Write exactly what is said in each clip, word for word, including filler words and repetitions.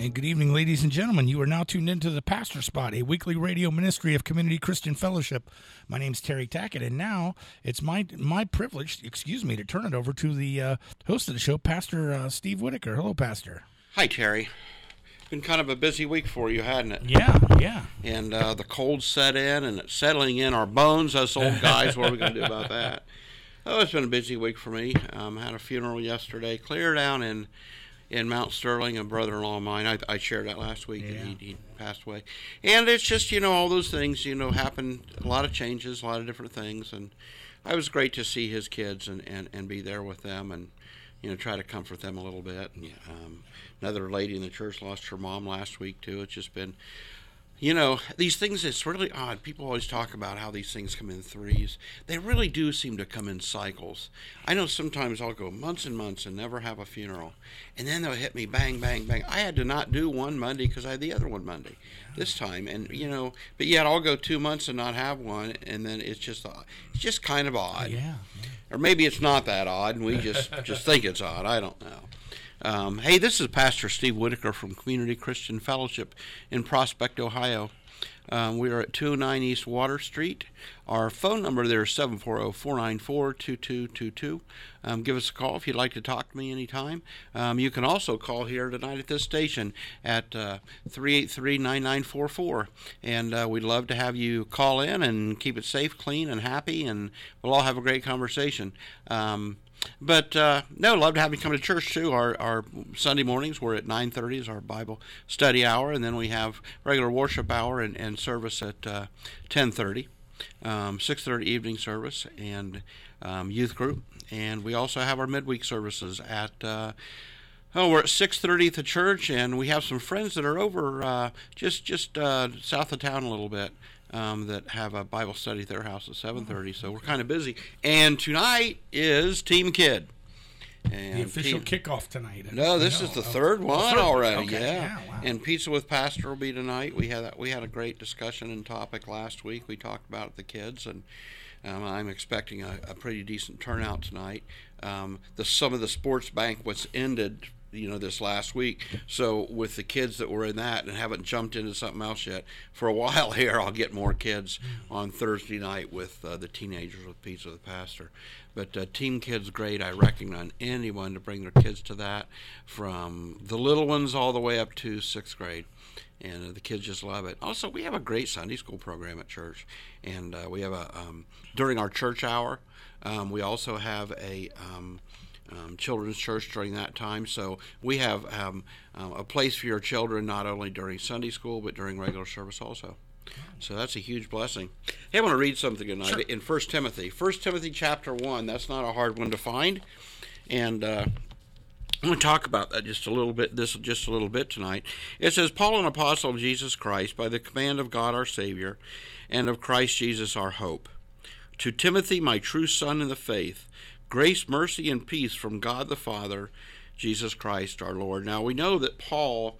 And good evening, ladies and gentlemen. You are now tuned into the Pastor Spot, a weekly radio ministry of Community Christian Fellowship. My name's Terry Tackett, and now it's my my privilege, excuse me, to turn it over to the uh, host of the show, Pastor uh, Steve Whitaker. Hello, Pastor. Hi, Terry. Been kind of a busy week for you, hadn't it? Yeah, yeah. And uh, the cold set in, and it's settling in our bones, us old guys. What are we going to do about that? Oh, it's been a busy week for me. Um, had a funeral yesterday, clear down in in Mount Sterling, a brother-in-law of mine. I, I shared that last week, Yeah. and he, he passed away. And it's just, you know, all those things, you know, happen, a lot of changes, a lot of different things. And it was great to see his kids and, and, and be there with them and, you know, try to comfort them a little bit. And, um, another lady in the church lost her mom last week, too. It's just been, you know, these things, it's really odd. People always talk about how these things come in threes. They really do seem to come in cycles. I know sometimes I'll go months and months and never have a funeral. And then they'll hit me bang, bang, bang. I had to not do one Monday because I had the other one Monday this time. And, you know, but yet I'll go two months and not have one. And then it's just, it's just kind of odd. Yeah. yeah. Or maybe it's not that odd and we just, just think it's odd. I don't know. Um, hey, this is Pastor Steve Whitaker from Community Christian Fellowship in Prospect, Ohio. Um, we are at two oh nine East Water Street. Our phone number there is seven four zero, four nine four, two two two two. Um, give us a call if you'd like to talk to me anytime. Um, you can also call here tonight at this station at uh, three eight three, nine nine four four. And uh, we'd love to have you call in and keep it safe, clean, and happy, and we'll all have a great conversation. Um, But, uh, no, love to have you come to church, too. Our our Sunday mornings, we're at nine thirty is our Bible study hour, and then we have regular worship hour and, and service at uh, ten thirty, um, six thirty evening service, and um, youth group. And we also have our midweek services at, uh, oh, we're at six thirty at the church, and we have some friends that are over uh, just, just uh, south of town a little bit. Um, that have a Bible study at their house at seven thirty, so we're kind of busy. And tonight is Team Kid. And the official team, kickoff tonight. No, this is the third one third. already. Okay. Yeah. yeah wow. And Pizza with Pastor will be tonight. We had a, we had a great discussion and topic last week. We talked about the kids, and um, I'm expecting a, a pretty decent turnout tonight. Um, the some of the sports banquets ended, you know, this last week. So with the kids that were in that and haven't jumped into something else yet, for a while here, I'll get more kids on Thursday night with uh, the teenagers with Pizza with the Pastor. But uh, Team Kids, great. I recommend anyone to bring their kids to that, from the little ones all the way up to sixth grade. And uh, the kids just love it. Also, we have a great Sunday school program at church. And uh, we have a, um, during our church hour, um, we also have a... Um, Um, children's church during that time. So we have um, um, a place for your children not only during Sunday school but during regular service also. So that's a huge blessing. Hey, I want to read something tonight. Sure. In First Timothy. First Timothy chapter one. That's not a hard one to find. And uh, I'm going to talk about that just a little bit, this just a little bit tonight. It says, Paul, an apostle of Jesus Christ, by the command of God our Savior, and of Christ Jesus our hope. To Timothy, my true son in the faith, grace, mercy, and peace from God the Father, Jesus Christ our Lord. Now, we know that Paul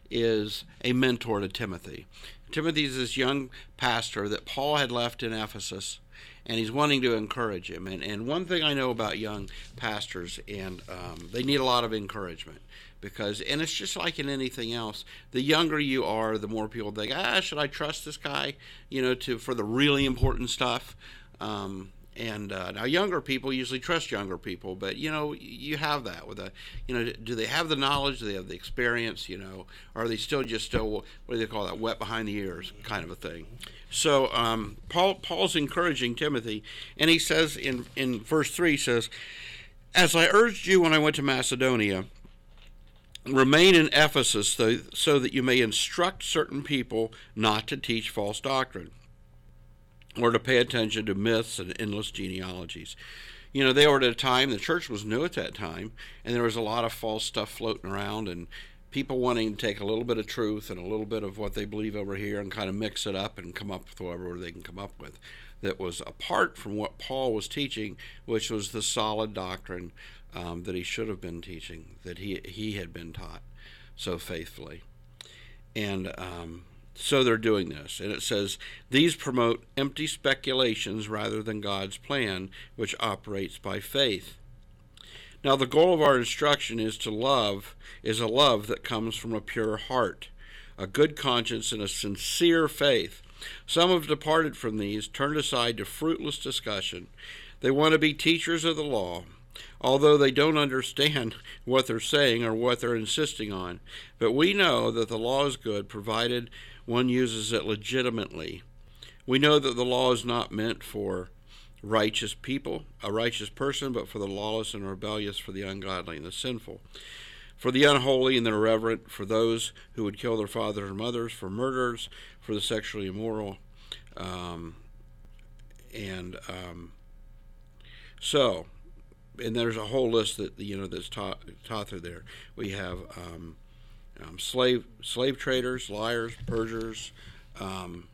is a mentor to Timothy. Timothy is this young pastor that Paul had left in Ephesus, and he's wanting to encourage him. And, and one thing I know about young pastors, and um, they need a lot of encouragement. Because, and it's just like in anything else, the younger you are, the more people think, ah, should I trust this guy, you know, to for the really important stuff? Um And uh, now younger people usually trust younger people, but, you know, you have that with a, you know, do they have the knowledge? Do they have the experience, you know, or are they still just still, what do they call that, wet behind the ears kind of a thing? So um, Paul Paul's encouraging Timothy, and he says in, in verse three, he says, as I urged you when I went to Macedonia, remain in Ephesus so, so that you may instruct certain people not to teach false doctrine, or to pay attention to myths and endless genealogies. You know, they were at a time, the church was new at that time, and there was a lot of false stuff floating around, and people wanting to take a little bit of truth and a little bit of what they believe over here and kind of mix it up and come up with whatever they can come up with that was apart from what Paul was teaching, which was the solid doctrine um, that he should have been teaching, that he he had been taught so faithfully. And um So they're doing this, and it says, these promote empty speculations rather than God's plan, which operates by faith. Now the goal of our instruction is to love, is a love that comes from a pure heart, a good conscience, and a sincere faith. Some have departed from these, turned aside to fruitless discussion. They want to be teachers of the law, although they don't understand what they're saying or what they're insisting on. But we know that the law is good, provided one uses it legitimately. We know that the law is not meant for righteous people, a righteous person, but for the lawless and rebellious, for the ungodly and the sinful, for the unholy and the irreverent, for those who would kill their fathers and mothers, for murderers, for the sexually immoral. Um, and um, so, and there's a whole list that, you know, that's taught, taught through there. We have um, um, slave slave traders, liars, perjurers, um,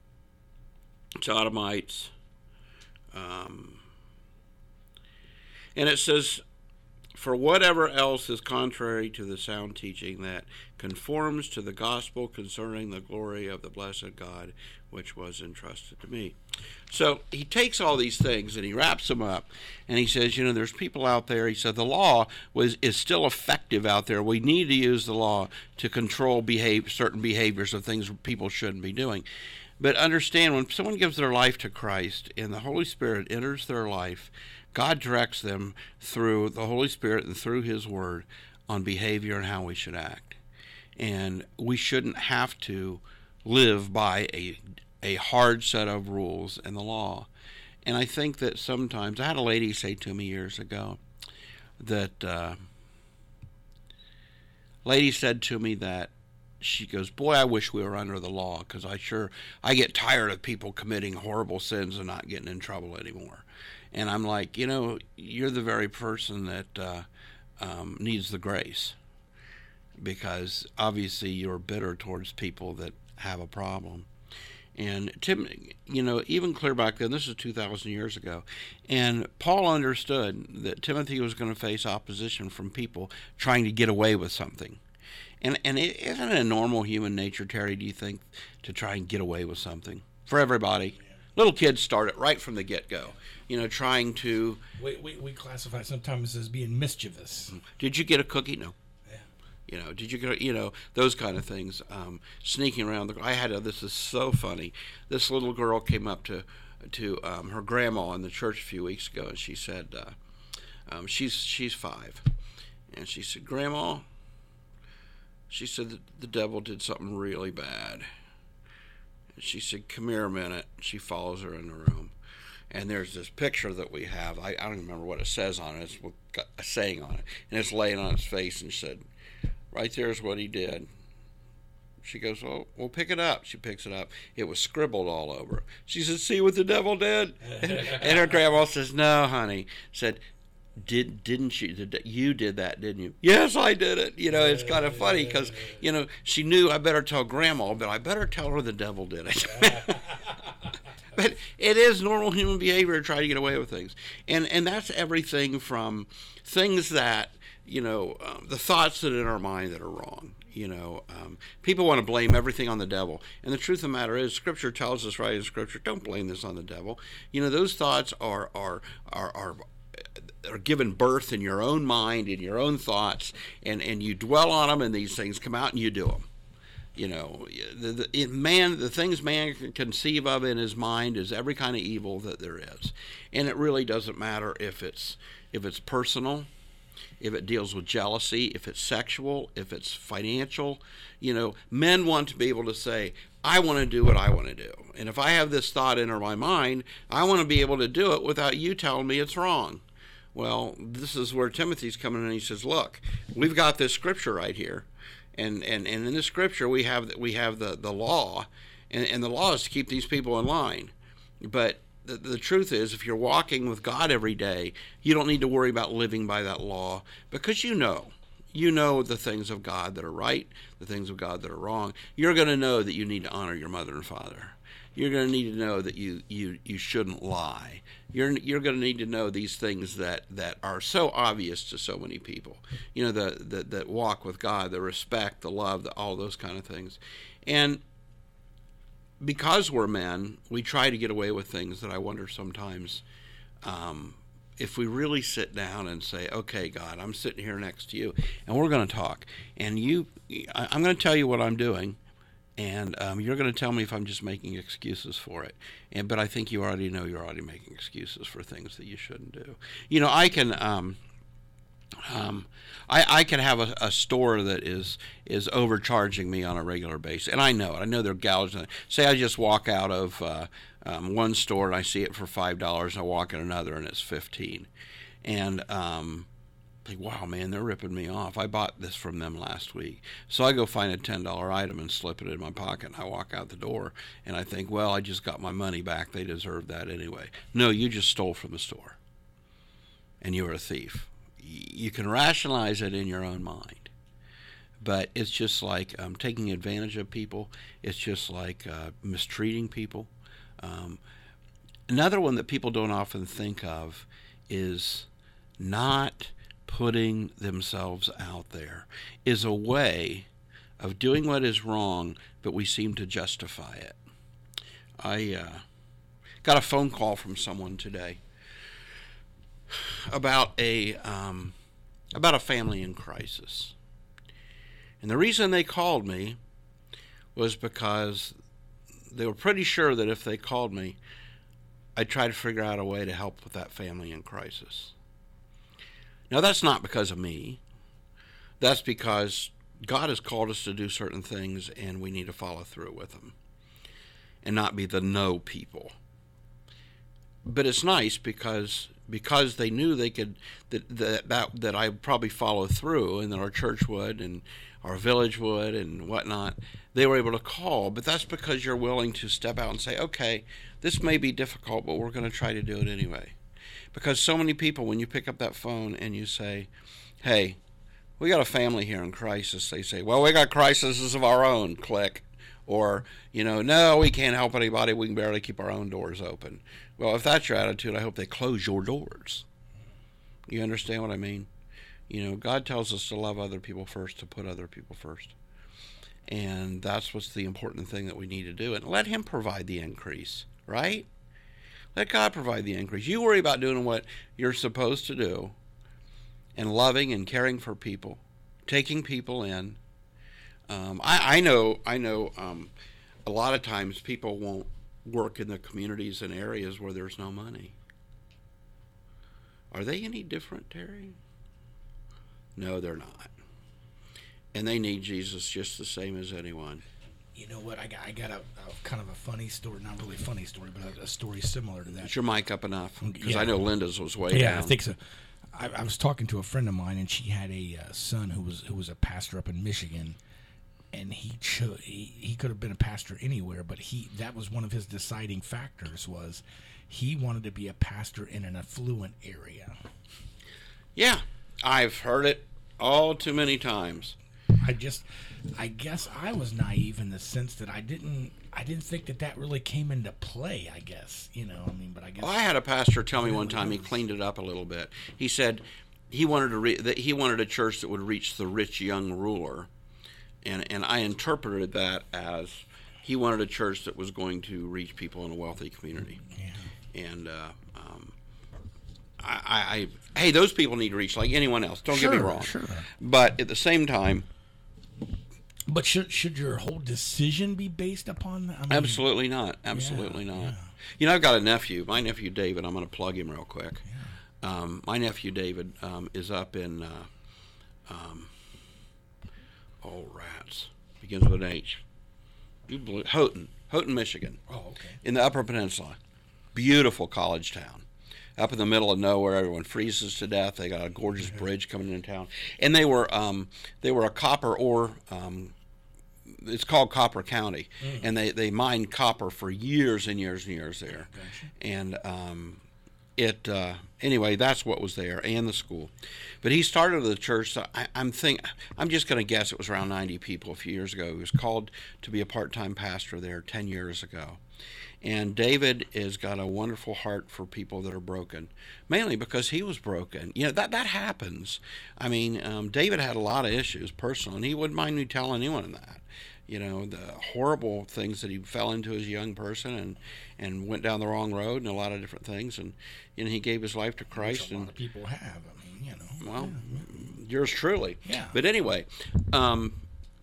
sodomites. Um, and it says, for whatever else is contrary to the sound teaching that conforms to the gospel concerning the glory of the blessed God, which was entrusted to me. So he takes all these things and he wraps them up, and he says, you know, there's people out there. He said the law was is still effective out there. We need to use the law to control behave, certain behaviors of things people shouldn't be doing. But understand, when someone gives their life to Christ and the Holy Spirit enters their life, God directs them through the Holy Spirit and through His Word on behavior and how we should act. And we shouldn't have to live by a a hard set of rules and the law. And I think that sometimes, I had a lady say to me years ago that, uh, lady said to me that, she goes, boy, I wish we were under the law, because I sure, I get tired of people committing horrible sins and not getting in trouble anymore. And I'm like, you know, you're the very person that uh, um, needs the grace, because obviously you're bitter towards people that have a problem. And Tim, you know, even clear back then, this is two thousand years ago, and Paul understood that Timothy was going to face opposition from people trying to get away with something. And and it isn't a normal human nature, Terry, do you think, to try and get away with something? For everybody. Yeah. Little kids start it right from the get-go, you know, trying to... We, we, we classify sometimes as being mischievous. Did you get a cookie? No. Yeah. You know, did you get, you know, those kind of things. Um, sneaking around. The, I had a, this is so funny. This little girl came up to to um, her grandma in the church a few weeks ago, and she said, uh, um, she's she's five. And she said, Grandma... She said that the devil did something really bad. And she said, come here a minute. She follows her in the room. And there's this picture that we have. I, I don't remember what it says on it. It's got a saying on it. And it's laying on its face, and she said, right there's what he did. She goes, well, we'll pick it up. She picks it up. It was scribbled all over. She said, see what the devil did? And her grandma says, no, honey. Said, Did didn't you? Did, you did that, didn't you? Yes, I did it. You know, it's kind of funny because, you know, she knew I better tell Grandma, but I better tell her the devil did it. But it is normal human behavior to try to get away with things, and and that's everything from things that, you know, um, the thoughts that are in our mind that are wrong. You know, um, people want to blame everything on the devil, and the truth of the matter is, Scripture tells us right in Scripture, don't blame this on the devil. You know, those thoughts are are are are. are given birth in your own mind, in your own thoughts, and, and you dwell on them, and these things come out and you do them. You know, the, the, it, man, the things man can conceive of in his mind is every kind of evil that there is. And it really doesn't matter if it's if it's personal, if it deals with jealousy, if it's sexual, if it's financial. You know, men want to be able to say, I want to do what I want to do. And if I have this thought in my mind, I want to be able to do it without you telling me it's wrong. Well, this is where Timothy's coming in, and he says, look, we've got this scripture right here. And and, and in this scripture, we have we have the, the law, and, and the law is to keep these people in line. But the, the truth is, if you're walking with God every day, you don't need to worry about living by that law, because you know. You know the things of God that are right, the things of God that are wrong. You're going to know that you need to honor your mother and father. You're going to need to know that you, you, you shouldn't lie. You're you're going to need to know these things that, that are so obvious to so many people. You know, the, the that walk with God, the respect, the love, the, all those kind of things. And because we're men, we try to get away with things that I wonder sometimes um, if we really sit down and say, okay, God, I'm sitting here next to you, and we're going to talk, and you, I, I'm going to tell you what I'm doing, and um, you're going to tell me if I'm just making excuses for it. And but I think you already know you're already making excuses for things that you shouldn't do. You know, I can, um, um, I, I can have a, a store that is is overcharging me on a regular basis, and I know it. I know they're gouging it. Say I just walk out of uh, um, one store and I see it for five dollars, and I walk in another and it's fifteen, and um, think, wow, man, they're ripping me off. I bought this from them last week. So I go find a ten dollar item and slip it in my pocket, and I walk out the door, and I think, well, I just got my money back. They deserve that anyway. No, you just stole from the store, and you were a thief. You can rationalize it in your own mind, but it's just like um, taking advantage of people. It's just like uh, mistreating people. Um, another one that people don't often think of is not putting themselves out there, is a way of doing what is wrong, but we seem to justify it. I uh, got a phone call from someone today about a um, about a family in crisis, and the reason they called me was because they were pretty sure that if they called me, I'd try to figure out a way to help with that family in crisis. Now, that's not because of me. That's because God has called us to do certain things, and we need to follow through with them and not be the no people. But it's nice because because they knew they could that that that, that I would probably follow through, and that our church would, and our village would, and whatnot. They were able to call, but that's because you're willing to step out and say, okay, this may be difficult, but we're going to try to do it anyway. Because so many people, when you pick up that phone and you say, hey, we got a family here in crisis, they say, well, we got crises of our own, click. Or, you know, no, we can't help anybody, we can barely keep our own doors open. Well, if that's your attitude, I hope they close your doors. You understand what I mean? You know, God tells us to love other people first, to put other people first. And that's what's the important thing that we need to do. And let Him provide the increase, right? Let God provide the increase. You worry about doing what you're supposed to do and loving and caring for people, taking people in. Um, I, I know, I know um, a lot of times people won't work in the communities and areas where there's no money. Are they any different, Terry? No, they're not. And they need Jesus just the same as anyone. You know what? I got I got a, a kind of a funny story, not really a funny story, but a, a story similar to that. Is your mic up enough? Because yeah. I know Linda's was way yeah, down. I think so. I, I was talking to a friend of mine, and she had a uh, son who was who was a pastor up in Michigan, and he cho- he he could have been a pastor anywhere, but he that was one of his deciding factors was he wanted to be a pastor in an affluent area. Yeah, I've heard it all too many times. I just, I guess I was naive in the sense that I didn't, I didn't think that that really came into play. I guess, you know, I mean, but I guess. Well, I had a pastor tell me one time, he cleaned it up a little bit. He said he wanted to re- that he wanted a church that would reach the rich young ruler, and and I interpreted that as he wanted a church that was going to reach people in a wealthy community. Yeah. And uh, um, I, I, I, hey, those people need to reach like anyone else. Don't sure, get me wrong. Sure. But at the same time. But should should your whole decision be based upon that? I mean, absolutely not. Absolutely yeah, not. Yeah. You know, I've got a nephew. My nephew David. I'm going to plug him real quick. Yeah. Um, my nephew David um, is up in. Uh, um, oh rats! Begins with an H. You blew, Houghton, Houghton, Michigan. Oh, okay. In the Upper Peninsula, beautiful college town. Up in the middle of nowhere, everyone freezes to death. They got a gorgeous yeah. bridge coming into town, and they were um, they were a copper ore. Um, it's called Copper County, mm. and they, they mined copper for years and years and years there. Gotcha. And um, it uh, anyway, that's what was there, and the school. But he started the church. So I, I'm think I'm just going to guess it was around ninety people a few years ago. He was called to be a part-time pastor there ten years ago. And David has got a wonderful heart for people that are broken, mainly because he was broken. You know, that that happens. I mean, um, David had a lot of issues personal, and he wouldn't mind me telling anyone that. you know, the horrible things that he fell into as a young person, and, and went down the wrong road and a lot of different things. And, and he gave his life to Christ. Which a and lot of people have. I mean, you know. Well, yours truly. Yeah. But anyway, um,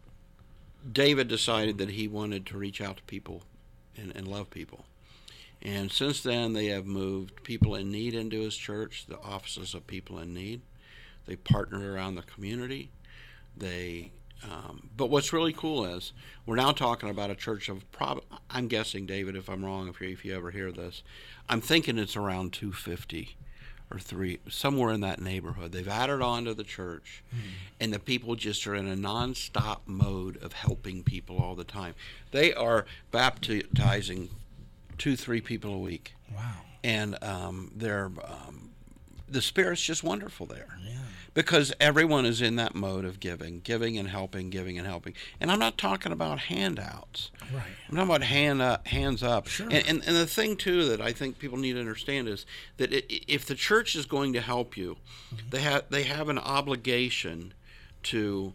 David decided that he wanted to reach out to people and, and love people. And since then, they have moved people in need into his church, the offices of people in need. They partner around the community. They, um, but what's really cool is we're now talking about a church of, prob- I'm guessing, David, if I'm wrong, if you, if you ever hear this, I'm thinking it's around two fifty or three, somewhere in that neighborhood. They've added on to the church, mm-hmm. and the people just are in a nonstop mode of helping people all the time. They are baptizing two, three people a week. Wow. And um, they're, um, the Spirit's just wonderful there. Yeah. Because everyone is in that mode of giving, giving and helping, giving and helping. And I'm not talking about handouts. Right. I'm talking about hand up, hands up. Sure. And, and, and the thing, too, that I think people need to understand is that it, if the church is going to help you, mm-hmm. they, ha- they have an obligation to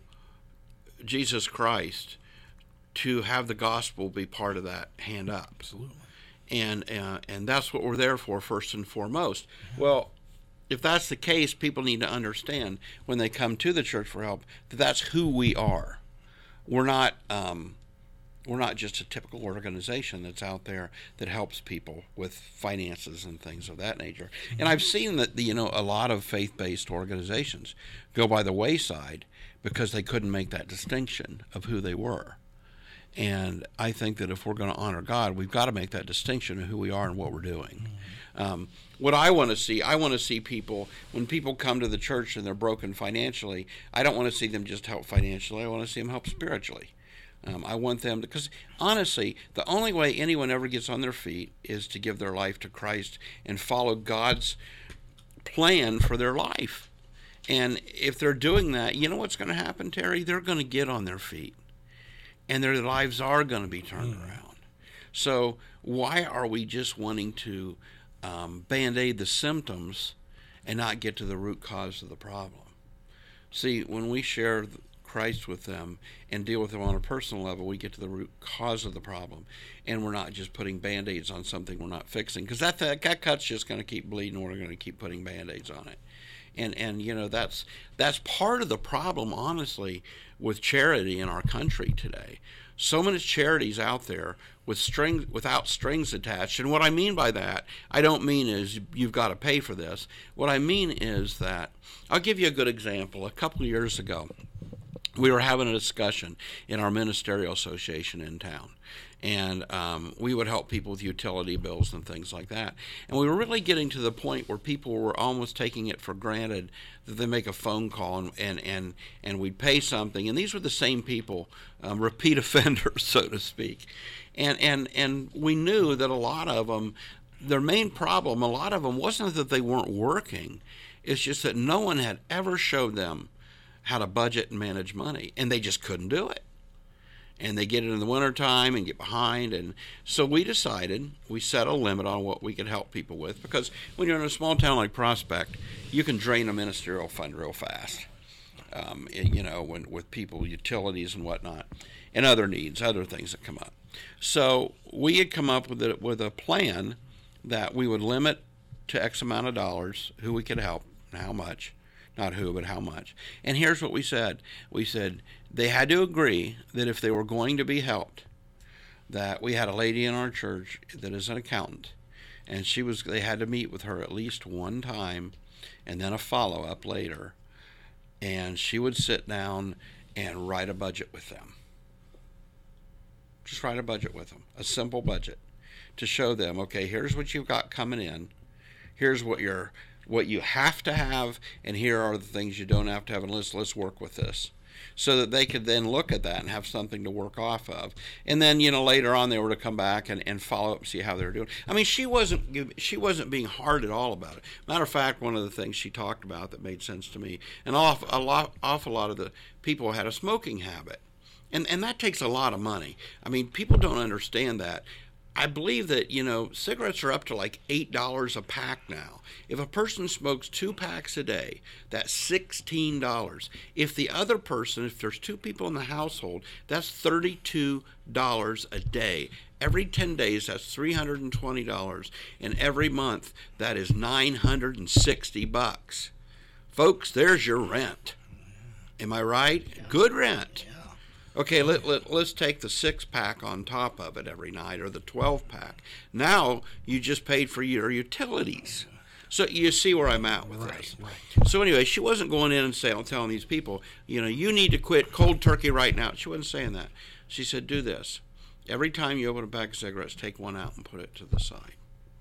Jesus Christ to have the gospel be part of that hand up. Absolutely. And uh, and that's what we're there for, first and foremost. Yeah. Well, if that's the case, people need to understand when they come to the church for help that that's who we are. We're not um, we're not just a typical organization that's out there that helps people with finances and things of that nature. Mm-hmm. And I've seen that the, you know a lot of faith-based organizations go by the wayside because they couldn't make that distinction of who they were. And I think that if we're going to honor God, we've got to make that distinction of who we are and what we're doing. Mm-hmm. Um, what I want to see, I want to see people, when people come to the church and they're broken financially, I don't want to see them just help financially. I want to see them help spiritually. Um, I want them to, because honestly, the only way anyone ever gets on their feet is to give their life to Christ and follow God's plan for their life. And if they're doing that, you know what's going to happen, Terry? They're going to get on their feet. And their lives are going to be turned mm. around. So why are we just wanting to um, Band-Aid the symptoms and not get to the root cause of the problem? See, when we share Christ with them and deal with them on a personal level, we get to the root cause of the problem. And we're not just putting Band-Aids on something we're not fixing. Because that, that, that cut's just going to keep bleeding, we're going to keep putting Band-Aids on it. And, and you know, that's that's part of the problem, honestly, with charity in our country today. So many charities out there with strings, without strings attached. And what I mean by that, I don't mean is you've got to pay for this. What I mean is that, I'll give you a good example. A couple of years ago, we were having a discussion in our ministerial association in town. And um, we would help people with utility bills and things like that. And we were really getting to the point where people were almost taking it for granted that they make a phone call and and, and, and we'd pay something. And these were the same people, um, repeat offenders, so to speak. And, and, and we knew that a lot of them, their main problem, a lot of them wasn't that they weren't working. It's just that no one had ever showed them how to budget and manage money. And they just couldn't do it. And they get it in the wintertime and get behind. And so we decided, we set a limit on what we could help people with. Because when you're in a small town like Prospect, you can drain a ministerial fund real fast. Um, you know, when, with people, utilities and whatnot, and other needs, other things that come up. So we had come up with a, with a plan that we would limit to X amount of dollars who we could help and how much. Not who, but how much. And here's what we said. We said they had to agree that if they were going to be helped, that we had a lady in our church that is an accountant, and she was. They had to meet with her at least one time, and then a follow-up later, and she would sit down and write a budget with them. Just write a budget with them, a simple budget, to show them, okay, here's what you've got coming in, here's what you're what you have to have, and here are the things you don't have to have, and let's, let's work with this. So that they could then look at that and have something to work off of. And then, you know, later on they were to come back and, and follow up and see how they were doing. I mean, she wasn't she wasn't being hard at all about it. Matter of fact, one of the things she talked about that made sense to me, an awful, a lot, awful lot of the people had a smoking habit. And, and that takes a lot of money. I mean, people don't understand that. I believe that, you know, cigarettes are up to like eight dollars a pack now. If a person smokes two packs a day, that's sixteen dollars. If the other person, if there's two people in the household, that's thirty-two dollars a day. Every ten days, that's three hundred twenty dollars. And every month, that is nine hundred sixty bucks. Folks, there's your rent. Am I right? Yeah. Good rent. Yeah. Okay, let, let, let's take the six-pack on top of it every night, or the twelve-pack. Now, you just paid for your utilities. So you see where I'm at with right, this. Right. So anyway, she wasn't going in and saying, telling these people, you know, you need to quit cold turkey right now. She wasn't saying that. She said, do this. Every time you open a pack of cigarettes, take one out and put it to the side.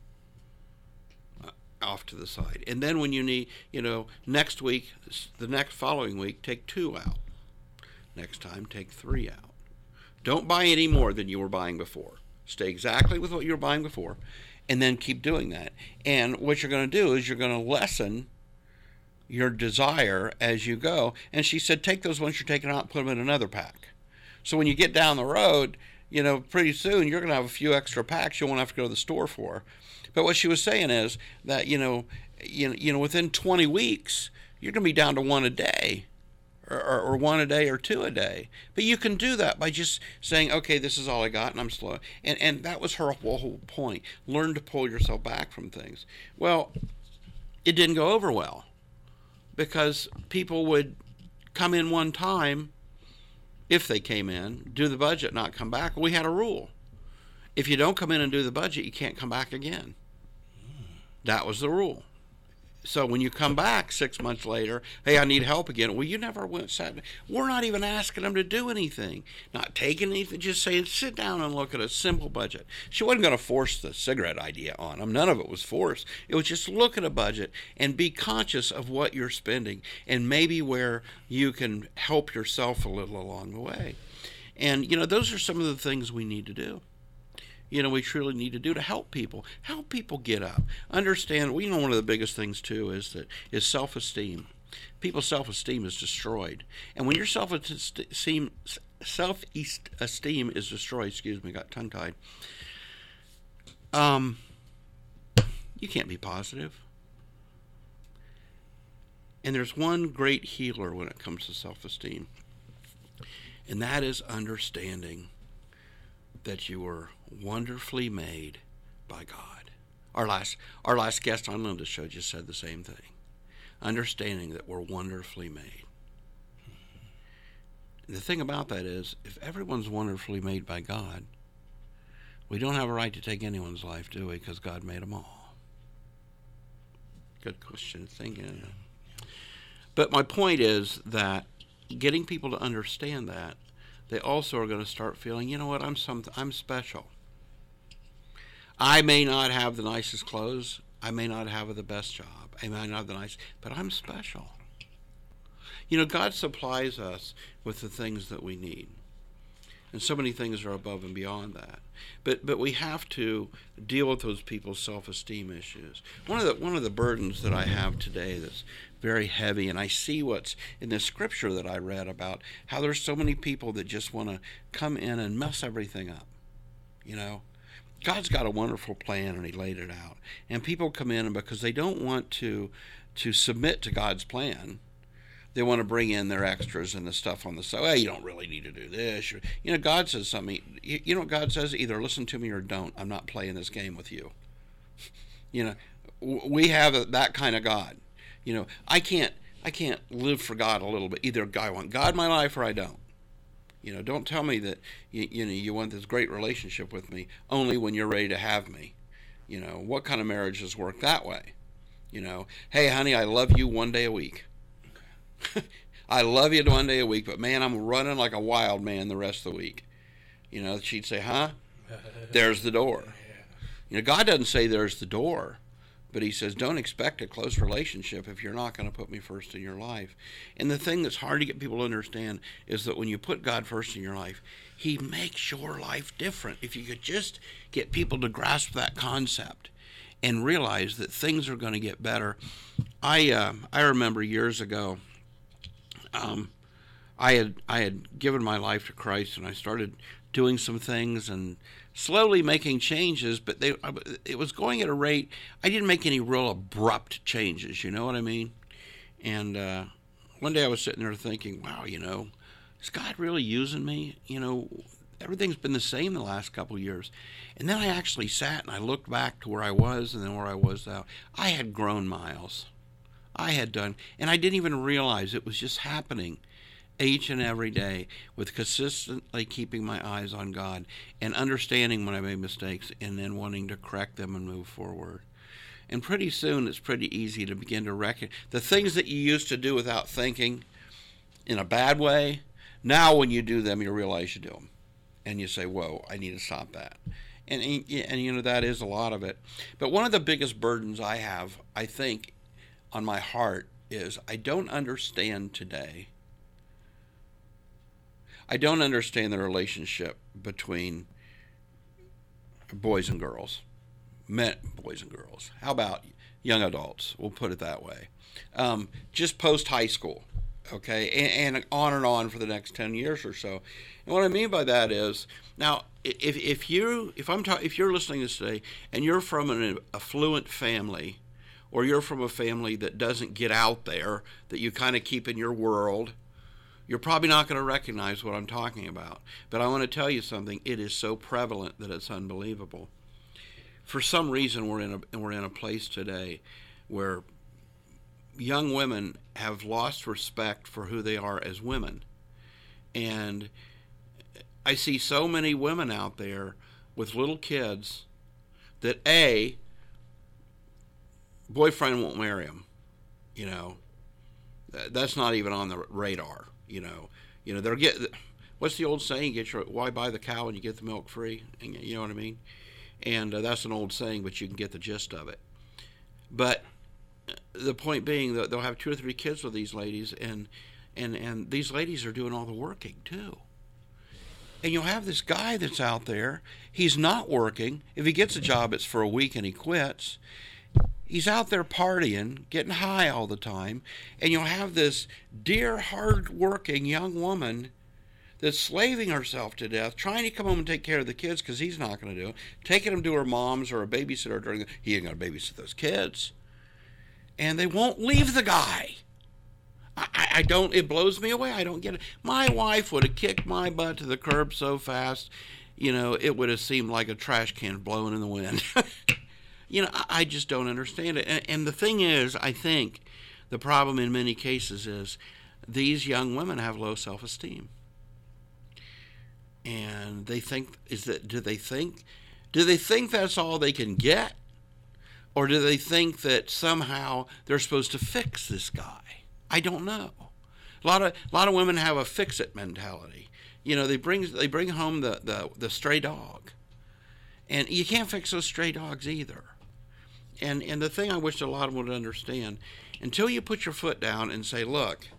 Uh, off to the side. And then when you need, you know, next week, the next following week, take two out. Next time, take three out. Don't buy any more than you were buying before. Stay exactly with what you were buying before, and then keep doing that. And what you're going to do is you're going to lessen your desire as you go. And she said, take those ones you're taking out and put them in another pack. So when you get down the road, you know, pretty soon you're going to have a few extra packs you won't have to go to the store for. But what she was saying is that, you know, you know, you know within twenty weeks, you're going to be down to one a day. Or, or, or one a day or two a day. But you can do that by just saying, okay, this is all I got and I'm slow. And and that was her whole point. Learn to pull yourself back from things. Well, it didn't go over well because people would come in one time, if they came in, do the budget, not come back. We had a rule. If you don't come in and do the budget, you can't come back again. That was the rule. So when you come back six months later, hey, I need help again. Well, you never went sat. We're not even asking them to do anything, not taking anything, just saying sit down and look at a simple budget. She wasn't going to force the cigarette idea on them. None of it was forced. It was just look at a budget and be conscious of what you're spending and maybe where you can help yourself a little along the way. And, you know, those are some of the things we need to do. You know, we truly need to do to help people, help people get up, understand. Well, you know, one of the biggest things too is that is self-esteem. People's self-esteem is destroyed, and when your self-esteem self-esteem is destroyed, excuse me, got tongue-tied. Um, you can't be positive. And there's one great healer when it comes to self-esteem, and that is understanding that you were wonderfully made by God. Our last our last guest on Linda's show just said the same thing. Understanding that we're wonderfully made. And the thing about that is, if everyone's wonderfully made by God, we don't have a right to take anyone's life, do we? Because God made them all. Good question thinking. But my point is that getting people to understand that, they also are going to start feeling, you know what, I'm some, I'm special. I may not have the nicest clothes. I may not have the best job. I may not have the nice, but I'm special. You know, God supplies us with the things that we need. And so many things are above and beyond that. But but we have to deal with those people's self-esteem issues. One of the one of the burdens that I have today that's very heavy, and I see what's in the scripture that I read about how there's so many people that just want to come in and mess everything up. You know, God's got a wonderful plan and he laid it out. And people come in and because they don't want to to submit to God's plan, they want to bring in their extras and the stuff on the side. Well, you don't really need to do this. You know, God says something. You know what God says? Either listen to me or don't. I'm not playing this game with you. You know, we have that kind of God. You know, I can't I can't live for God a little bit. Either I want God in my life or I don't. You know, don't tell me that you, you know you want this great relationship with me only when you're ready to have me. You know, what kind of marriages work that way? You know, hey, honey, I love you one day a week. I love you one day a week, but man, I'm running like a wild man the rest of the week. You know, she'd say, huh? There's the door. You know, God doesn't say there's the door, but he says, don't expect a close relationship if you're not going to put me first in your life. And the thing that's hard to get people to understand is that when you put God first in your life, he makes your life different. If you could just get people to grasp that concept and realize that things are going to get better. I uh, I remember years ago, Um, I had I had given my life to Christ, and I started doing some things and slowly making changes, but they it was going at a rate. I didn't make any real abrupt changes, you know what I mean? And uh, one day I was sitting there thinking, wow, you know, is God really using me? You know, everything's been the same the last couple of years. And then I actually sat and I looked back to where I was and then where I was now. I had grown miles. I had done, and I didn't even realize it was just happening each and every day with consistently keeping my eyes on God and understanding when I made mistakes and then wanting to correct them and move forward. And pretty soon it's pretty easy to begin to recognize the things that you used to do without thinking in a bad way. Now when you do them, you realize you do them. And you say, whoa, I need to stop that. And, and, and you know, that is a lot of it. But one of the biggest burdens I have, I think, on my heart is I don't understand today. I don't understand the relationship between boys and girls, men, boys and girls. How about young adults? We'll put it that way. Um, just post high school, okay, and, and on and on for the next ten years or so. And what I mean by that is, now, if if you if I'm ta- if you're listening to this today and you're from an affluent family, or you're from a family that doesn't get out there, that you kind of keep in your world, you're probably not going to recognize what I'm talking about. But I want to tell you something. It is so prevalent that it's unbelievable. For some reason, we're in a we're in a place today where young women have lost respect for who they are as women. And I see so many women out there with little kids that, A, boyfriend won't marry them, you know. That's not even on the radar, you know. You know, they're get. What's the old saying? Get your why buy the cow when you get the milk free? You know what I mean? And uh, that's an old saying, but you can get the gist of it. But the point being that they'll have two or three kids with these ladies, and and and these ladies are doing all the working too. And you'll have this guy that's out there. He's not working. If he gets a job, it's for a week and he quits. He's out there partying, getting high all the time, and you'll have this dear, hard-working young woman that's slaving herself to death, trying to come home and take care of the kids because he's not going to do it, taking them to her mom's or a babysitter during the, he ain't going to babysit those kids. And they won't leave the guy. I, I don't, it blows me away. I don't get it. My wife would have kicked my butt to the curb so fast, you know, it would have seemed like a trash can blowing in the wind. You know, I just don't understand it. And, and the thing is, I think the problem in many cases is these young women have low self-esteem. And they think, is that, do they think, do they think that's all they can get? Or do they think that somehow they're supposed to fix this guy? I don't know. A lot of, a lot of women have a fix-it mentality. You know, they bring, they bring home the, the, the stray dog. And you can't fix those stray dogs either. And and the thing I wish a lot of them would understand, until you put your foot down and say, look,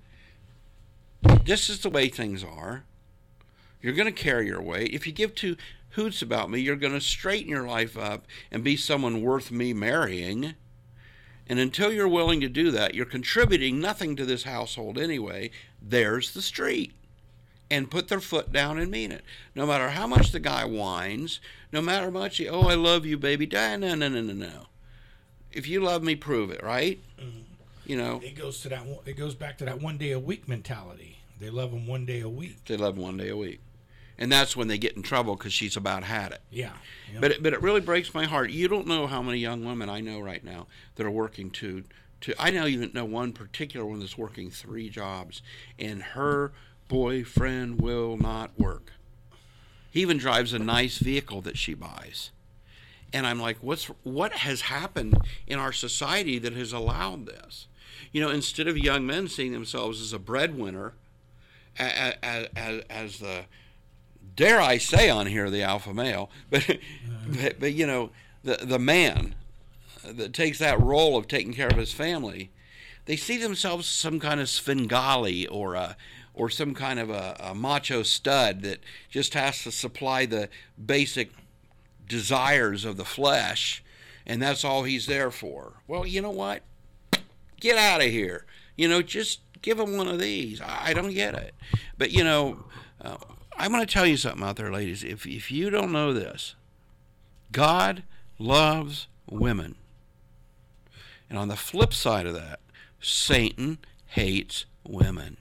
this is the way things are. You're going to carry your weight. If you give two hoots about me, you're going to straighten your life up and be someone worth me marrying. And until you're willing to do that, you're contributing nothing to this household anyway. There's the street. And put their foot down and mean it. No matter how much the guy whines, no matter how much he, oh, I love you, baby. No, no, no, no, no. If you love me, prove it, right? Mm-hmm. You know, it goes to that. It goes back to that one day a week mentality. They love them one day a week. They love them one day a week, and that's when they get in trouble because she's about had it. Yeah. Yep. But it, but it really breaks my heart. You don't know how many young women I know right now that are working to to. I know even know one particular one that's working three jobs, and her boyfriend will not work. He even drives a nice vehicle that she buys. And I'm like, what's what has happened in our society that has allowed this? You know, instead of young men seeing themselves as a breadwinner, as, as, as the, dare I say on here, the alpha male, but, but, but you know, the, the man that takes that role of taking care of his family, they see themselves as some kind of Svengali or a, or some kind of a, a macho stud that just has to supply the basic desires of the flesh, and that's all he's there for. Well, you know what? Get out of here. You know, just give him one of these. I, I don't get it. But, you know, uh, I'm going to tell you something out there, ladies. If if you don't know this, God loves women. And on the flip side of that, Satan hates women.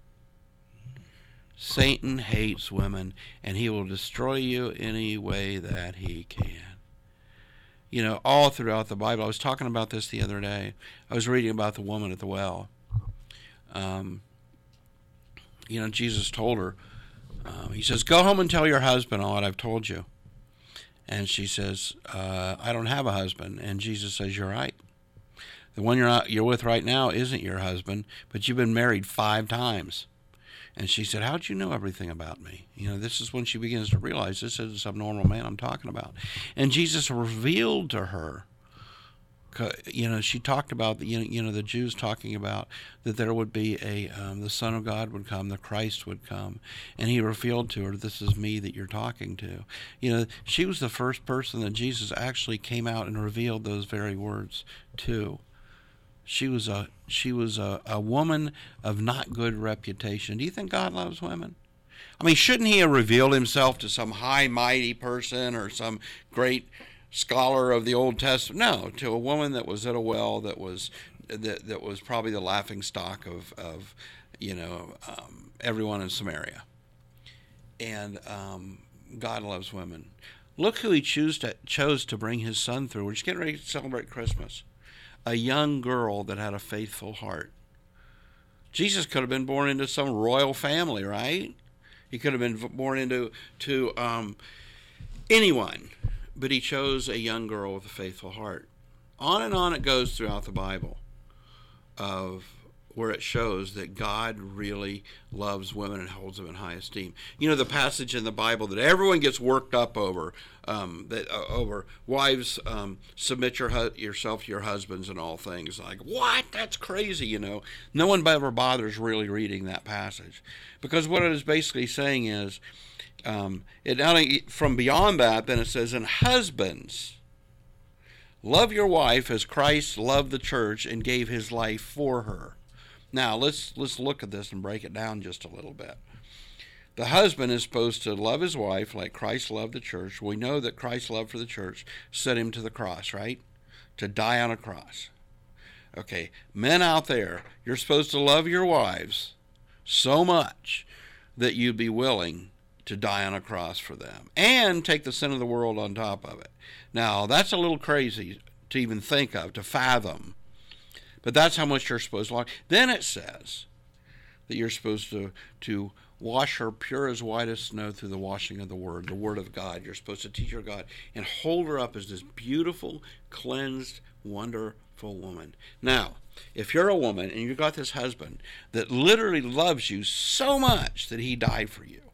Satan hates women, and he will destroy you any way that he can. You know, all throughout the Bible. I was talking about this the other day. I was reading about the woman at the well. Um, you know, Jesus told her, um, he says, go home and tell your husband all that I've told you. And she says, uh, I don't have a husband. And Jesus says, you're right. The one you're not, you're with right now isn't your husband, but you've been married five times. And she said, how'd you know everything about me? You know, this is when she begins to realize this is some normal man I'm talking about. And Jesus revealed to her, you know, she talked about, you know, you know the Jews talking about that there would be a, um, the Son of God would come, the Christ would come. And he revealed to her, this is me that you're talking to. You know, she was the first person that Jesus actually came out and revealed those very words to. She was a she was a, a woman of not good reputation. Do you think God loves women? I mean, shouldn't he have revealed himself to some high, mighty person or some great scholar of the Old Testament? No, to a woman that was at a well that was that that was probably the laughing stock of of you know um, everyone in Samaria. And um, God loves women. Look who he chose to chose to bring his son through. We're just getting ready to celebrate Christmas. A young girl that had a faithful heart. Jesus could have been born into some royal family, right? He could have been born into to um, anyone, but he chose a young girl with a faithful heart. On and on it goes throughout the Bible of where it shows that God really loves women and holds them in high esteem. You know, the passage in the Bible that everyone gets worked up over, um, that uh, over wives, um, submit your hu- yourself to your husbands in all things. Like, what? That's crazy, you know. No one ever bothers really reading that passage. Because what it is basically saying is, um, it not only, from beyond that, then it says, and husbands, love your wife as Christ loved the church and gave his life for her. Now, let's let's look at this and break it down just a little bit. The husband is supposed to love his wife like Christ loved the church. We know that Christ's love for the church sent him to the cross, right? To die on a cross. Okay, men out there, you're supposed to love your wives so much that you'd be willing to die on a cross for them and take the sin of the world on top of it. Now, that's a little crazy to even think of, to fathom. But that's how much you're supposed to love. Then it says that you're supposed to, to wash her pure as white as snow through the washing of the Word, the Word of God. You're supposed to teach her God and hold her up as this beautiful, cleansed, wonderful woman. Now, if you're a woman and you've got this husband that literally loves you so much that he died for you,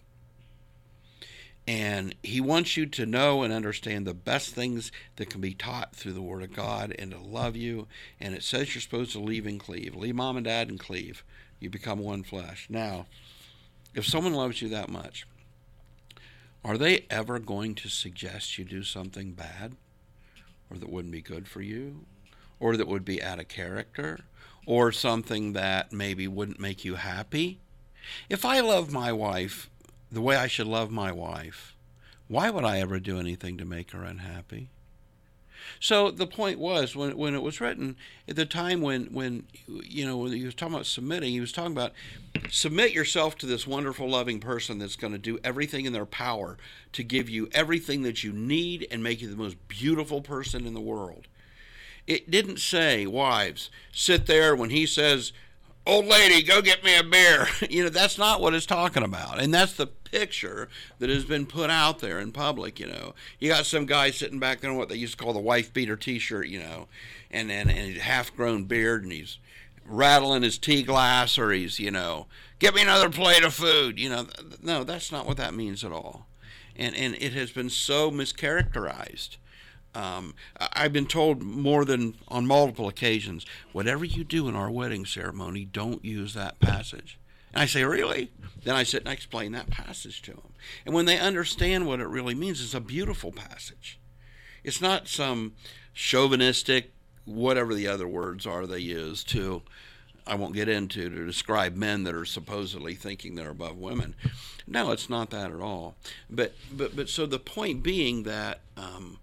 and he wants you to know and understand the best things that can be taught through the Word of God and to love you. And it says you're supposed to leave and cleave. Leave mom and dad and cleave. You become one flesh. Now, if someone loves you that much, are they ever going to suggest you do something bad or that wouldn't be good for you or that would be out of character or something that maybe wouldn't make you happy? If I love my wife the way I should love my wife, why would I ever do anything to make her unhappy? So the point was, when when it was written, at the time when, when you know, when he was talking about submitting, he was talking about submit yourself to this wonderful, loving person that's going to do everything in their power to give you everything that you need and make you the most beautiful person in the world. It didn't say, wives, sit there when he says, old lady, go get me a beer. You know, that's not what it's talking about. And that's the picture that has been put out there in public, you know. You got some guy sitting back in what they used to call the wife beater t-shirt, you know, and, and, and a half-grown beard, and he's rattling his tea glass, or he's, you know, get me another plate of food. You know, no, that's not what that means at all. And, and it has been so mischaracterized. Um, I've been told more than on multiple occasions, whatever you do in our wedding ceremony, don't use that passage. And I say, really? Then I sit and I explain that passage to them. And when they understand what it really means, it's a beautiful passage. It's not some chauvinistic, whatever the other words are they use to I won't get into to describe men that are supposedly thinking they're above women. No, it's not that at all. But but but so the point being that um,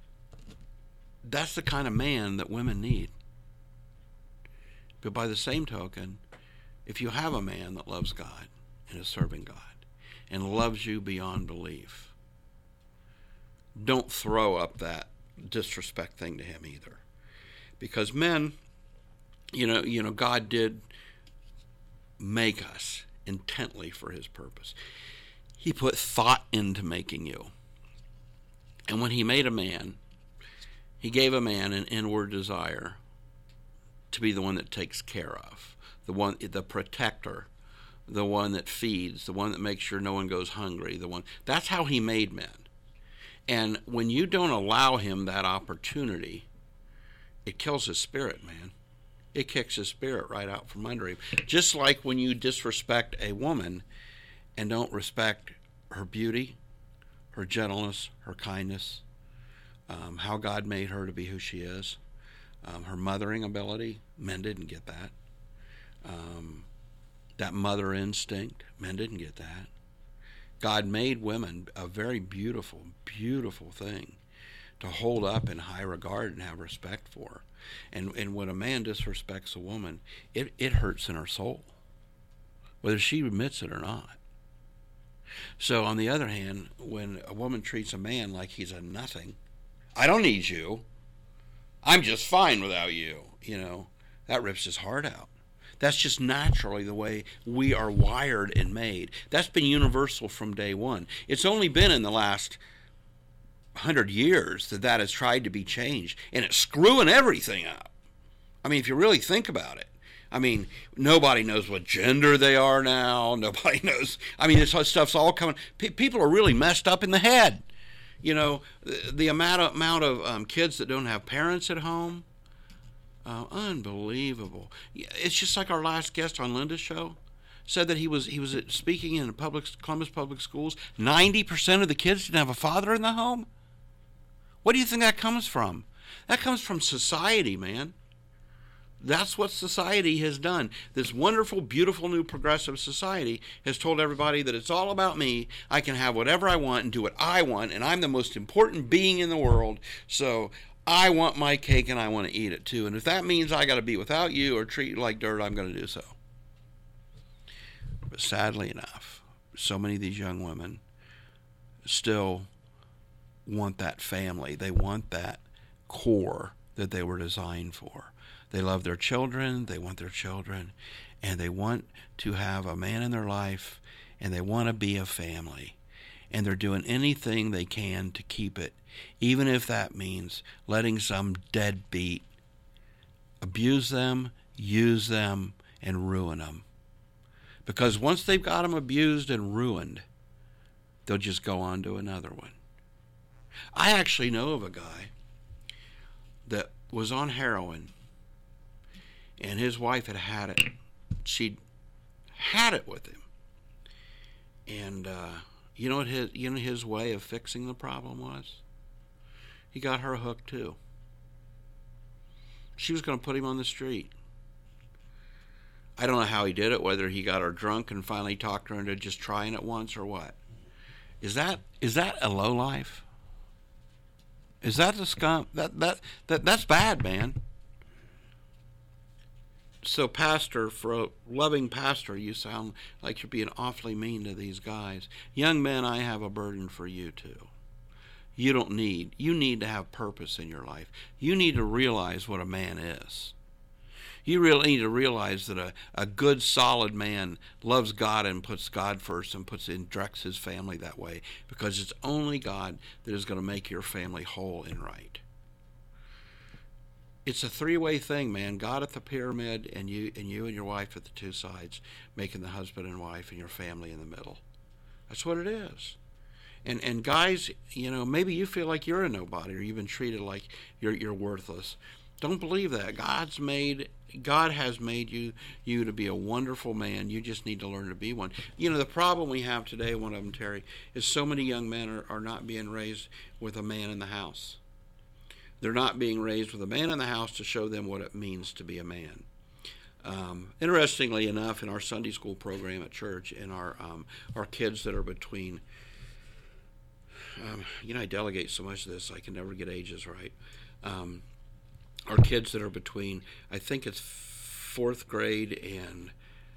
that's the kind of man that women need. But by the same token, if you have a man that loves God and is serving God and loves you beyond belief, don't throw up that disrespect thing to him either. Because men, you know, you know, God did make us intently for his purpose. He put thought into making you. And when he made a man, he gave a man an inward desire to be the one that takes care of, the one, the protector, the one that feeds, the one that makes sure no one goes hungry, the one. That's how he made men. And when you don't allow him that opportunity, it kills his spirit, man. It kicks his spirit right out from under him. Just like when you disrespect a woman and don't respect her beauty, her gentleness, her kindness, um, how God made her to be who she is, um, her mothering ability. Men didn't get that. Um, that mother instinct, men didn't get that. God made women a very beautiful, beautiful thing to hold up in high regard and have respect for. And and when a man disrespects a woman, it, it hurts in her soul, whether she admits it or not. So on the other hand, when a woman treats a man like he's a nothing, I don't need you, I'm just fine without you, you know, that rips his heart out. That's just naturally the way we are wired and made. That's been universal from day one. It's only been in the last hundred years that that has tried to be changed, and it's screwing everything up. I mean, if you really think about it, I mean, nobody knows what gender they are now. Nobody knows. I mean, this stuff's all coming. P- people are really messed up in the head. You know, the, the amount of, amount of um, kids that don't have parents at home. Uh, unbelievable. It's just like our last guest on Linda's show said that he was he was speaking in public Columbus Public Schools. ninety percent of the kids didn't have a father in the home. What do you think that comes from? That comes from society, man. That's what society has done. This wonderful, beautiful new progressive society has told everybody that it's all about me. I can have whatever I want and do what I want, and I'm the most important being in the world. So I want my cake and I want to eat it too. And if that means I got to be without you or treat you like dirt, I'm going to do so. But sadly enough, so many of these young women still want that family. They want that core that they were designed for. They love their children. They want their children. And they want to have a man in their life. And they want to be a family. And they're doing anything they can to keep it, even if that means letting some deadbeat abuse them, use them, and ruin them. Because once they've got them abused and ruined, they'll just go on to another one. I actually know of a guy that was on heroin, and his wife had had it. She'd had it with him. And, uh, You know what his you know his way of fixing the problem was? He got her hooked too. She was going to put him on the street. I don't know how he did it, whether he got her drunk and finally talked her into just trying it once or what. Is that is that a lowlife? Is that the scum? That that that that's bad, man. So, pastor, for a loving pastor, you sound like you're being awfully mean to these guys. Young men, I have a burden for you too. You don't need, you need to have purpose in your life. You need to realize what a man is. You really need to realize that a, a good, solid man loves God and puts God first and puts and directs his family that way, because it's only God that is going to make your family whole and right. It's a three-way thing, man. God at the pyramid, and you and you and your wife at the two sides, making the husband and wife and your family in the middle. That's what it is. And and guys, you know, maybe you feel like you're a nobody, or you've been treated like you're you're worthless. Don't believe that. God's made God has made you you to be a wonderful man. You just need to learn to be one. You know, the problem we have today, one of them, Terry, is so many young men are, are not being raised with a man in the house. They're not being raised with a man in the house to show them what it means to be a man. Um, interestingly enough, in our Sunday school program at church, in our um, our kids that are between, um, you know, I delegate so much of this, I can never get ages right. Um, our kids that are between, I think it's fourth grade and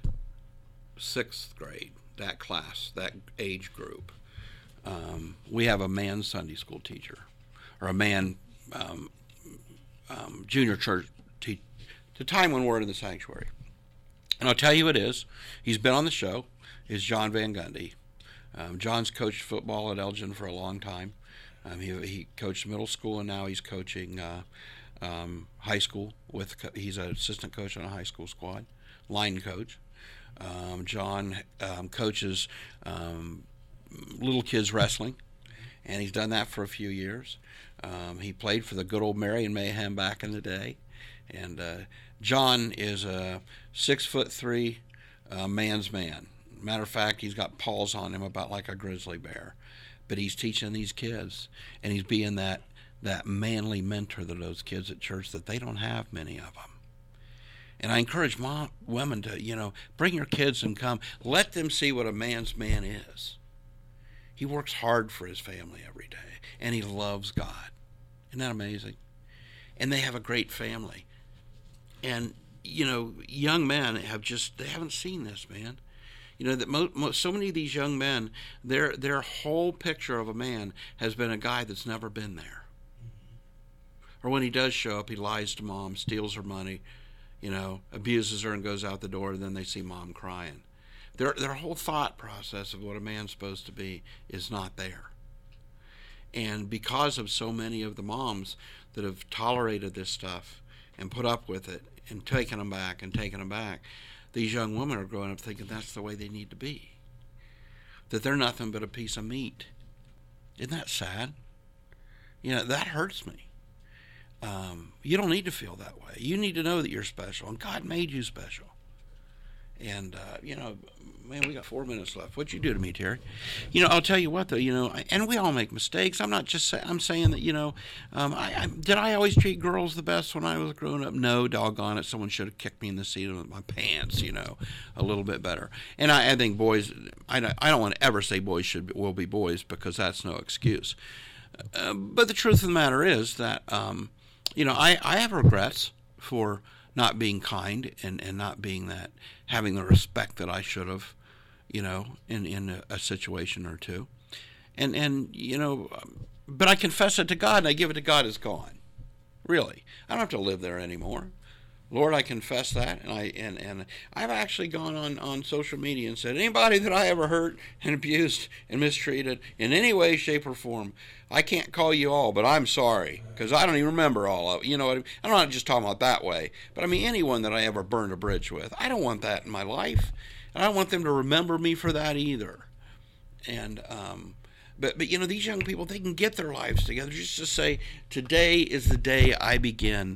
sixth grade, that class, that age group. Um, we have a man Sunday school teacher, or a man um, um, junior church teacher. The time when we're in the sanctuary. And I'll tell you who it is. He's been on the show. Is John Van Gundy. Um, John's coached football at Elgin for a long time. Um, he, he coached middle school, and now he's coaching uh, um, high school. With he's an assistant coach on a high school squad, line coach. Um, John um, coaches um, little kids wrestling, and he's done that for a few years. Um, he played for the good old Marion Mayhem back in the day. And uh, John is a six foot three uh, man's man. Matter of fact, he's got paws on him about like a grizzly bear. But he's teaching these kids, and he's being that that manly mentor to those kids at church that they don't have many of them. And I encourage mom, women to, you know, bring your kids and come. Let them see what a man's man is. He works hard for his family every day, and he loves God. Isn't that amazing? And they have a great family. And, you know, young men have just, they haven't seen this, man. You know, that mo- mo- so many of these young men, their their whole picture of a man has been a guy that's never been there. Or when he does show up, he lies to mom, steals her money, you know, abuses her and goes out the door, and then they see mom crying. Their, their whole thought process of what a man's supposed to be is not there. And because of so many of the moms that have tolerated this stuff and put up with it and taken them back and taken them back, these young women are growing up thinking that's the way they need to be. That they're nothing but a piece of meat. Isn't that sad? You know, that hurts me. Um, you don't need to feel that way. You need to know that you're special, and God made you special. And, uh, you know, man, we got four minutes left. What'd you do to me, Terry? You know, I'll tell you what, though, you know, I, and we all make mistakes. I'm not just saying, I'm saying that, you know, um, I, I, did I always treat girls the best when I was growing up? No, doggone it. Someone should have kicked me in the seat of my pants, you know, a little bit better. And I, I think boys, I, I don't want to ever say boys should will be boys, because that's no excuse. Uh, but the truth of the matter is that, um, you know, I, I have regrets for not being kind and, and not being that, having the respect that I should have, you know, in, in a, a situation or two. And, and, you know, but I confess it to God, and I give it to God as gone. Really. I don't have to live there anymore. Lord, I confess that, and I and, and I've actually gone on, on social media and said, anybody that I ever hurt and abused and mistreated in any way, shape, or form, I can't call you all, but I'm sorry, because I don't even remember all of it. You know what I mean? I'm not just talking about that way, but I mean anyone that I ever burned a bridge with. I don't want that in my life, and I don't want them to remember me for that either. And um, but but you know, these young people, they can get their lives together just to say, today is the day I begin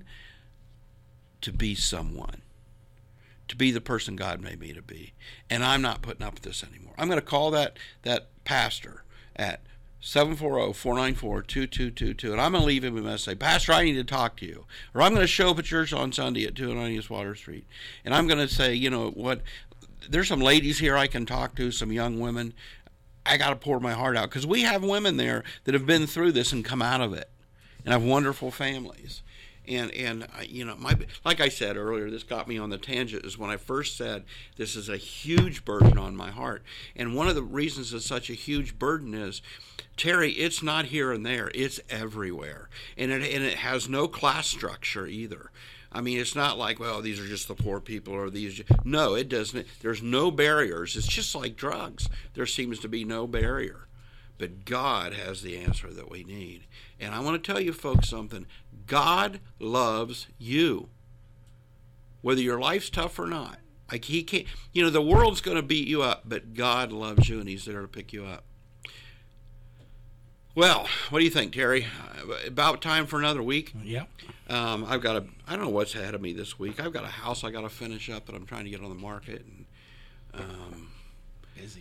to be someone, to be the person God made me to be. And I'm not putting up with this anymore. I'm going to call that that pastor at seven four zero, four nine four, two two two two, and I'm going to leave him a message. Pastor, I need to talk to you. Or I'm going to show up at church on Sunday at two oh nine East Water Street. And I'm going to say, you know what, there's some ladies here I can talk to, some young women. I got to pour my heart out, because we have women there that have been through this and come out of it and have wonderful families. And, and you know, my like I said earlier, this got me on the tangent, is when I first said this is a huge burden on my heart. And one of the reasons it's such a huge burden is, Terry, it's not here and there. It's everywhere. And it, and it has no class structure either. I mean, it's not like, well, these are just the poor people, or these. No, it doesn't. There's no barriers. It's just like drugs. There seems to be no barrier. But God has the answer that we need. And I want to tell you folks something. God loves you, whether your life's tough or not. Like he can't, you know, the world's going to beat you up, but God loves you, and he's there to pick you up. Well, what do you think, Terry? About time for another week? Yeah. Um, I've got a, I don't know what's ahead of me this week. I've got a house I got to finish up that I'm trying to get on the market. And, um, busy.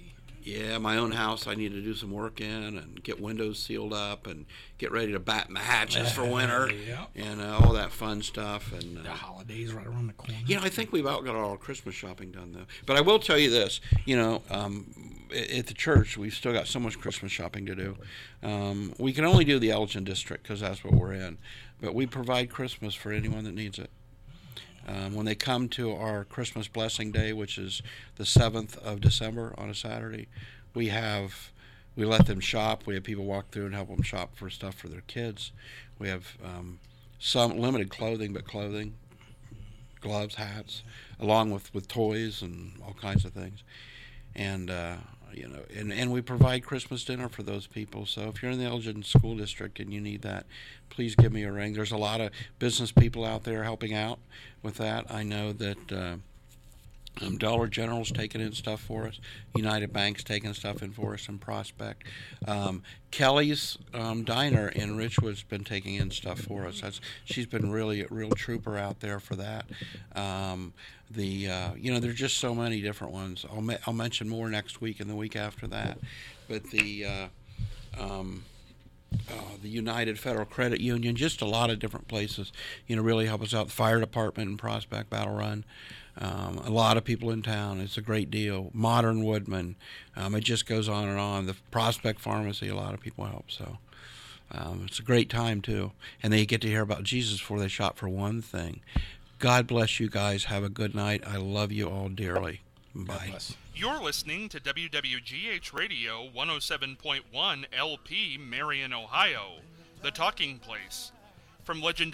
Yeah, my own house I need to do some work in and get windows sealed up and get ready to batten the hatches for winter Yep. and uh, all that fun stuff. And uh, The holidays right around the corner. you know, I think we've about got all our Christmas shopping done, though. But I will tell you this, you know, um, at the church, we've still got so much Christmas shopping to do. Um, we can only do the Elgin District because that's what we're in. But we provide Christmas for anyone that needs it. Um, when they come to our Christmas Blessing Day, which is the seventh of December on a Saturday, we have we let them shop. We have people walk through and help them shop for stuff for their kids. We have um, some limited clothing, but clothing, gloves, hats, along with, with toys and all kinds of things. And uh, you know, and, and we provide Christmas dinner for those people. So if you're in the Elgin School District and you need that, please give me a ring. There's a lot of business people out there helping out with that. I know that uh, um, Dollar General's taking in stuff for us. United Bank's taking stuff in for us in Prospect. Um, Kelly's um, Diner in Richwood's been taking in stuff for us. That's, she's been really a real trooper out there for that. Um, the uh, you know, there's just so many different ones. I'll ma- I'll mention more next week and the week after that. But the uh, um, Uh, the United Federal Credit Union, just a lot of different places, you know, really help us out. The fire department in Prospect, Battle Run, um, a lot of people in town. It's a great deal. Modern Woodman, um, it just goes on and on. The Prospect Pharmacy, a lot of people help. So um, it's a great time too, and they get to hear about Jesus before they shop for one thing. God bless you guys. Have a good night. I love you all dearly. Bye. You're listening to W W G H Radio one oh seven point one L P, Marion, Ohio, the talking place. From legendary